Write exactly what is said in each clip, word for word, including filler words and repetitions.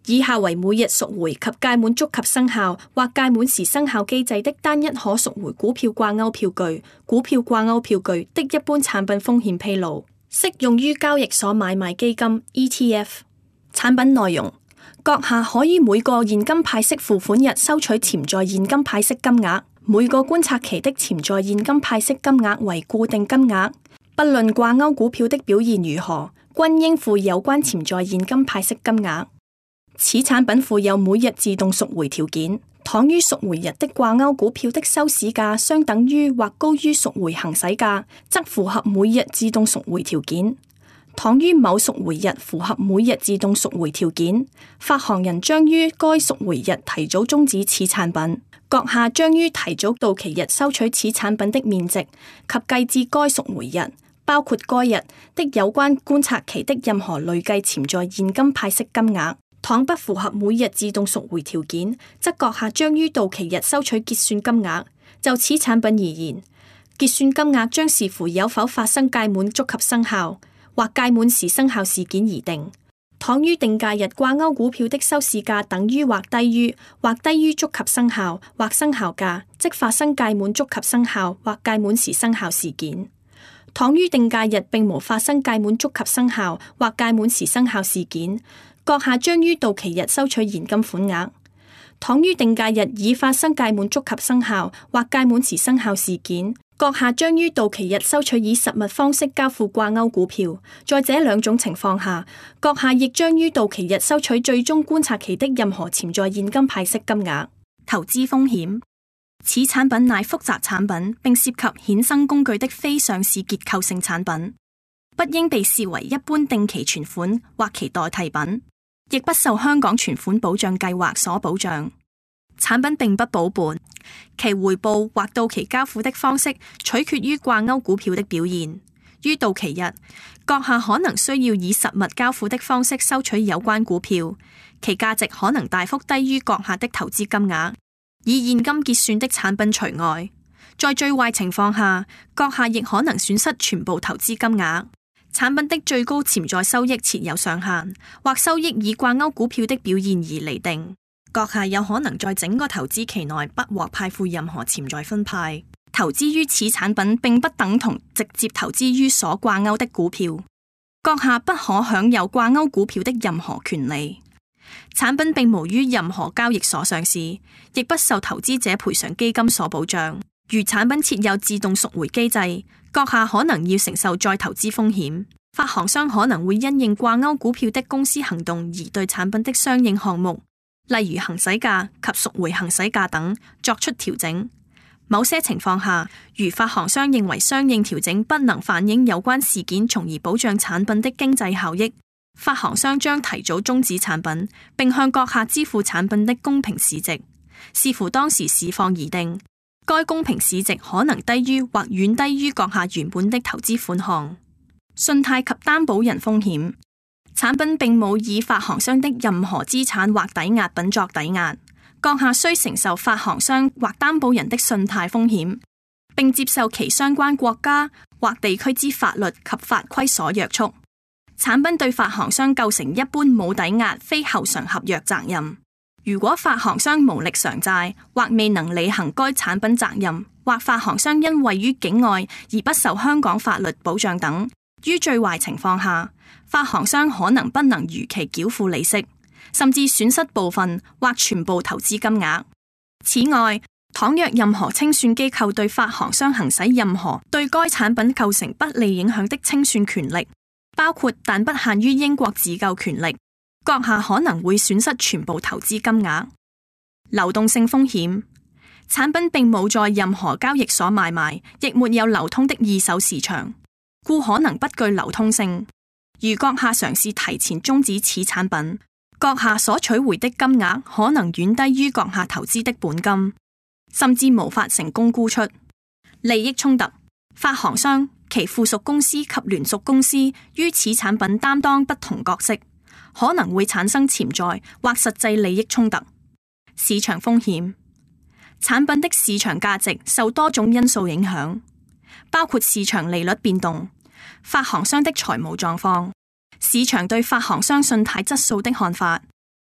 以下為每日贖回及屆滿觸及生效或屆滿時生效機制的單一可贖回股票掛鈎票據、股票掛鈎票據的一般產品風險披露，適用於交易所買賣基金 E T F。 產品內容：閣下可以每個現金派息付款日收取潛在現金派息金額，每個觀察期的潛在現金派息金額為固定金額，不論掛鈎股票的表現如何，均應付有關潛在現金派息金額。此產品附有每日自動贖回條件，倘於贖回日的掛鈎股票的收市價相等於或高於贖回行使價，則符合每日自動贖回條件。倘於某贖回日符合每日自動贖回條件，發行人將於該贖回日提早終止此產品。閣下將於提早到期日收取此產品的面值及計至該贖回日，包括該日的有關觀察期的任何累計潛在現金派息金額。倘不符合每日自動贖回條件，則閣下將於到期日收取結算金額。就此產品而言，結算金額將視乎有否發生屆滿觸及生效或屆滿時生效事件而定。倘於定價日掛鈎股票的收市價等於或低於或低於觸及生效或生效價，即發生屆滿觸及生效或屆滿時生效事件。倘於定價日並無發生屆滿觸及生效或屆滿時生效事件，閣下將於到期日收取現金款額。倘於定價日已發生屆滿觸及生效或屆滿時生效事件，閣下將於到期日收取以實物方式交付掛鈎股票。在這兩種情況下，閣下亦將於到期日收取最終觀察期的任何潛在現金派息金額。投資風險：此產品乃複雜產品，並涉及衍生工具的非上市結構性產品，不應被視為一般定期存款或其代替品，亦不受香港存款保障計劃所保障。產品並不保本，其回報或到期交付的方式取決於掛鈎股票的表現。於到期日，閣下可能需要以實物交付的方式收取有關股票，其價值可能大幅低於閣下的投資金額。以現金結算的產品除外，在最壞情況下，閣下亦可能損失全部投資金額。產品的最高潛在收益設有上限，或收益以掛鈎股票的表現而釐定。閣下有可能在整個投資期內不獲派付任何潛在分派。投資於此產品並不等同直接投資於所掛鈎的股票。閣下不可享有掛鈎股票的任何權利。產品並無於任何交易所上市，亦不受投資者賠償基金所保障。如產品設有自動贖回機制，閣下可能要承受再投資風險。發行商可能會因應掛鈎股票的公司行動而對產品的相應項目，例如行使價及贖回行使價等作出調整。某些情況下，如發行商認為相應調整不能反映有關事件，從而保障產品的經濟效益，發行商將提早終止產品，並向閣下支付產品的公平市值，視乎當時市況而定。該公平市值可能低於或遠低於閣下原本的投資款項。信貸及擔保人風險：產品並冇以發行商的任何資產或抵押品作抵押，閣下需承受發行商或擔保人的信貸風險，並接受其相關國家或地區之法律及法規所約束。產品對發行商構成一般冇抵押非後償合約責任。如果發行商無力償債或未能履行該產品責任，或發行商因位於境外而不受香港法律保障等，於最壞情況下，發行商可能不能如期繳付利息，甚至損失部分或全部投資金額。此外，倘若任何清算機構對發行商行使任何對該產品構成不利影響的清算權力，包括但不限於英國自救權力，閣下可能會損失全部投資金額。流動性風險：產品並冇在任何交易所買賣，亦沒有流通的二手市場，故可能不具流通性。如閣下嘗試提前終止此產品，閣下所取回的金額可能遠低於閣下投資的本金，甚至無法成功沽出。利益衝突：發行商、其附屬公司及聯屬公司於此產品擔當不同角色，可能會產生潛在或實際利益衝突。市場風險：產品的市場價值受多種因素影響，包括市場利率變動、發行商的財務狀況、市場對發行商信貸質素的看法、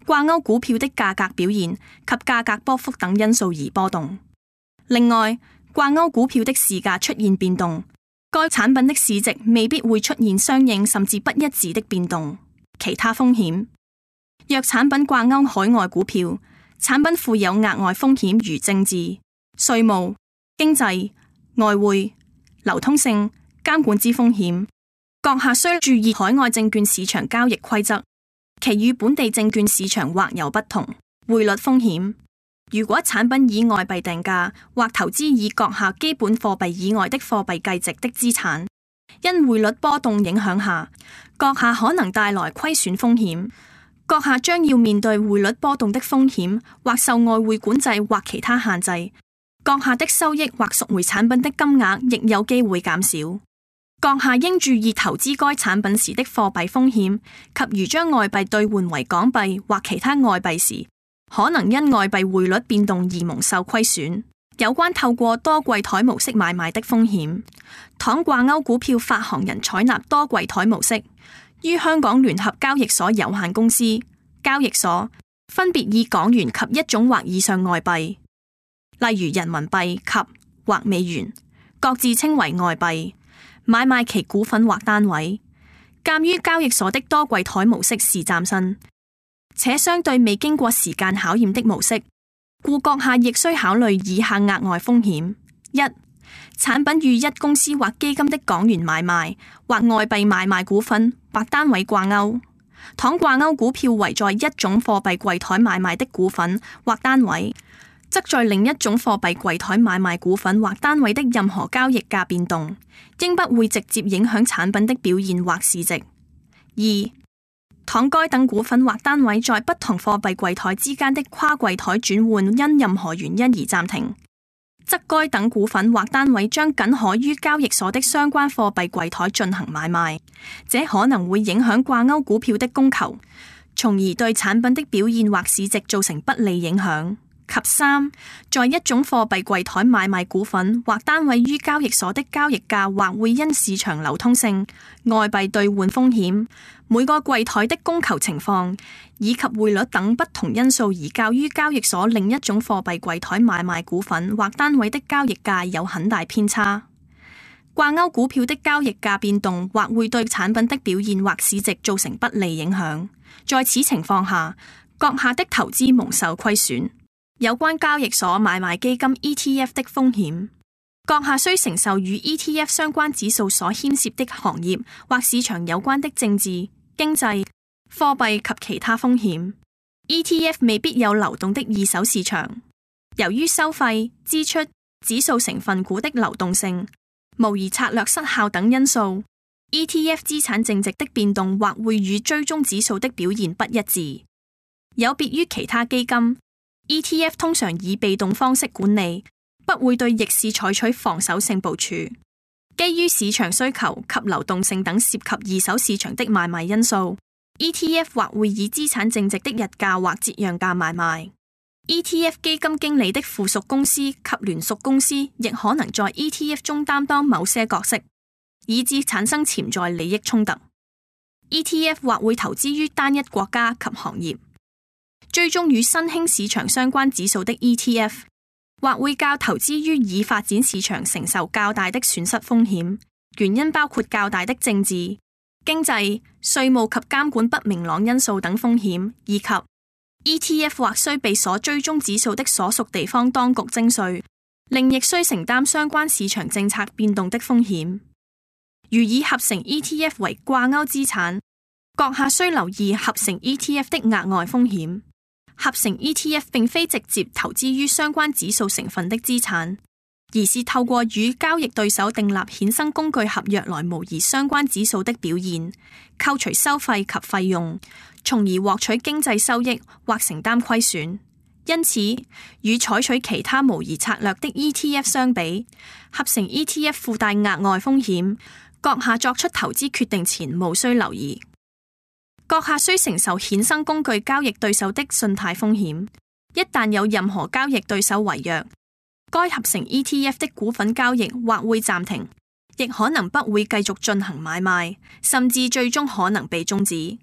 掛鈎股票的價格表現及價格波幅等因素而波動。另外，掛鈎股票的市價出現變動，該產品的市值未必會出現相應甚至不一致的變動。其他風險，若產品掛鈎海外股票，產品附有額外風險如政治、稅務、經濟、外匯、流通性、監管之風險。閣下需注意海外證券市場交易規則，其與本地證券市場或有不同。匯率風險，如果產品以外幣定價或投資以閣下基本貨幣以外的貨幣計值的資產，因匯率波動影響下，閣下可能帶來虧損風險。閣下將要面對匯率波動的風險，或受外匯管制或其他限制。閣下的收益或贖回產品的金額亦有機會減少。閣下應注意投資該產品時的貨幣風險，及如將外幣兌換為港幣或其他外幣時，可能因外幣匯率變動而蒙受虧損。有關透過多櫃台模式買賣的風險，倘掛鈎股票發行人採納多櫃台模式，於香港聯合交易所有限公司交易所分別以港元及一種或以上外幣，例如人民幣及或美元，各自稱為外幣，買賣其股份或單位。鑒於交易所的多櫃台模式是嶄新且相對未經過時間考驗的模式，故閣下亦需考慮以下額外風險：一、產品與一公司或基金的港元買賣或外幣買賣股份或單位掛鈎，倘掛鈎股票為在一種貨幣櫃台買賣的股份或單位，則在另一種貨幣櫃台買賣股份或單位的任何交易價變動，應不會直接影響產品的表現或市值。二、倘該等股份或單位在不同貨幣櫃台之間的跨櫃台轉換因任何原因而暫停，則該等股份或單位將僅可於交易所的相關貨幣櫃台進行買賣，這可能會影響掛鈎股票的供求，從而對產品的表現或市值造成不利影響。及三，在一種貨幣櫃台買賣股份或單位於交易所的交易價或會因市場流通性、外幣兌換風險、每個櫃台的供求情況以及匯率等不同因素而較於交易所另一種貨幣櫃台買賣股份或單位的交易價有很大偏差。掛鈎股票的交易價變動或會對產品的表現或市值造成不利影響，在此情況下，閣下的投資蒙受虧損。有關交易所買賣基金 E T F 的風險，閣下需承受與 E T F 相關指數所牽涉的行業或市場有關的政治、經濟、貨幣及其他風險。E T F 未必有流動的二手市場，由於收費、支出、指數成分股的流動性、模擬策略失效等因素， E T F 資產淨值的變動或會與追蹤指數的表現不一致。有別於其他基金，E T F 通常以被動方式管理，不會對逆市採取防守性部署。基於市場需求及流動性等涉及二手市場的買賣因素， E T F 或會以資產淨值的日價或折讓價買賣。E T F 基金經理的附屬公司及聯屬公司亦可能在 E T F 中擔當某些角色，以致產生潛在利益衝突。E T F 或會投資於單一國家及行業。追蹤與新興市場相關指數的 E T F， 或會較投資於已發展市場承受較大的損失風險，原因包括較大的政治、經濟、稅務及監管不明朗因素等風險，以及 E T F 或須被所追蹤指數的所屬地方當局徵稅，另亦須承擔相關市場政策變動的風險。如以合成 E T F 為掛鈎資產，閣下須留意合成 E T F 的額外風險。合成 E T F 並非直接投資於相關指數成分的資產，而是透過與交易對手訂立衍生工具合約來模擬相關指數的表現，扣除收費及費用，從而獲取經濟收益或承擔虧損。因此，與採取其他模擬策略的 E T F 相比，合成 E T F 附帶額外風險，閣下作出投資決定前務須留意。閣下需承受衍生工具交易對手的信貸風險，一旦有任何交易對手違約，該合成 E T F 的股份交易或會暫停，亦可能不會繼續進行買賣，甚至最終可能被終止。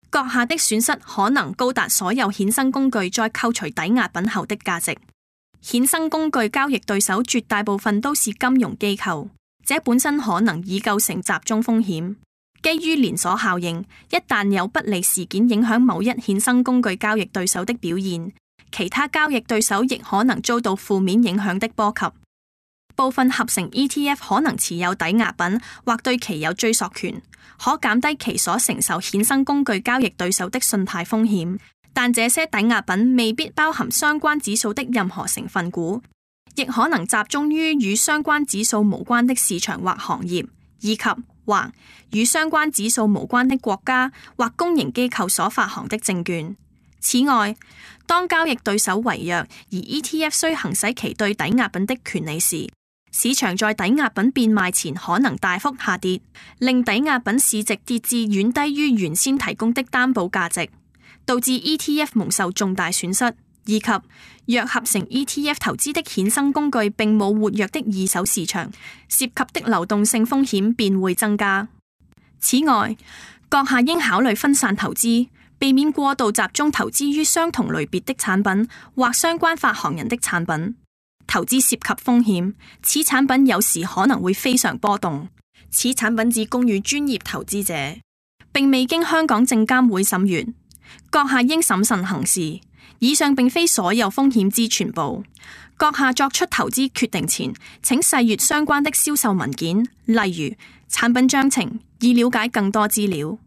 閣下的損失可能高達所有衍生工具再扣除抵押品後的價值。衍生工具交易對手絕大部分都是金融機構，這本身可能已構成集中風險。基於連鎖效應，一旦有不利事件影響某一衍生工具交易對手的表現，其他交易對手亦可能遭到負面影響的波及。部分合成 E T F 可能持有抵押品或對其有追溯權，可減低其所承受衍生工具交易對手的信貸風險。但這些抵押品未必包含相關指數的任何成分股，亦可能集中於與相關指數無關的市場或行業，以及或與相關指數無關的國家或公營機構所發行的證券。此外，當交易對手違約而 E T F 需行使其對抵押品的權利時，市場在抵押品變賣前可能大幅下跌，令抵押品市值跌至遠低於原先提供的擔保價值，導致 E T F 蒙受重大損失，以及若合成 E T F 投資的衍生工具並冇活躍的二手市場，涉及的流動性風險便會增加。此外，閣下應考慮分散投資，避免過度集中投資於相同類別的產品或相關發行人的產品。投資涉及風險，此產品有時可能會非常波動。此產品只供予專業投資者，並未經香港證監會審閱。閣下應審慎行事。以上並非所有風險之全部。閣下作出投資決定前，請細閱相關的銷售文件，例如產品章程，以了解更多資料。